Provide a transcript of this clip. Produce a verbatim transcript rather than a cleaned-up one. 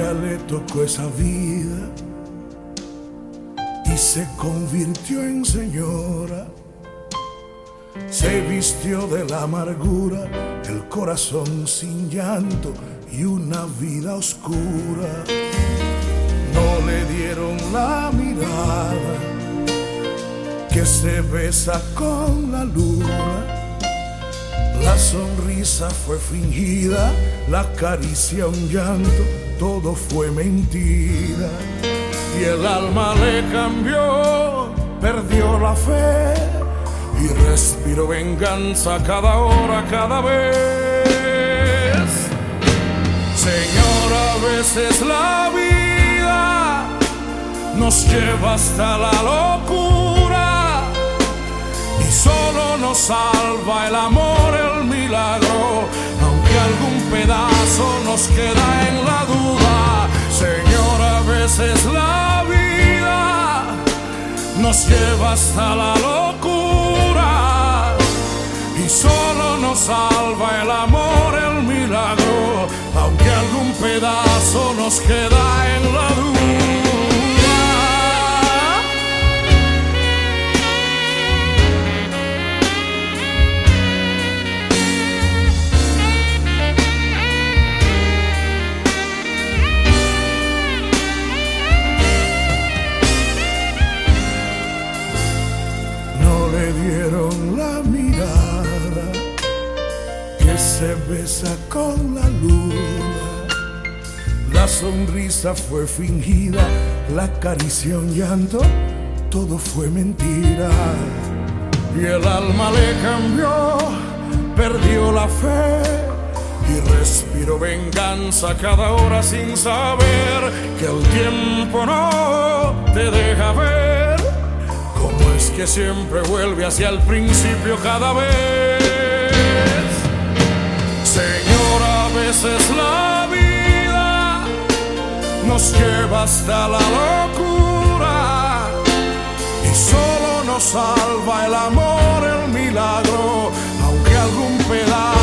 ella le tocó esa vida y se convirtió en señora. Se vistió de la amargura, el corazón sin llanto y una vida oscura. No le dieron la mirada que se besa con la luna. La sonrisa fue fingida, la caricia un llanto, todo fue mentira. Y el alma le cambió, perdió la fe y respiró venganza cada hora, cada vez. Señora, a veces la vida nos lleva hasta la locura y solo nos salva el amor, el milagro, aunque algún pedazo nos queda en la duda. Señora, a veces la vida nos lleva hasta la locura y solo nos salva el amor, el milagro, aunque algún pedazo nos queda en la duda. Le dieron la mirada que se besa con la luna. La sonrisa fue fingida, la caricia un llanto, todo fue mentira. Y el alma le cambió, perdió la fe y respiró venganza cada hora sin saber que el tiempo no te deja ver. ¿Cómo es que siempre vuelve hacia el principio cada vez? Señora, a veces la vida nos lleva hasta la locura y solo nos salva el amor, el milagro, aunque algún pedazo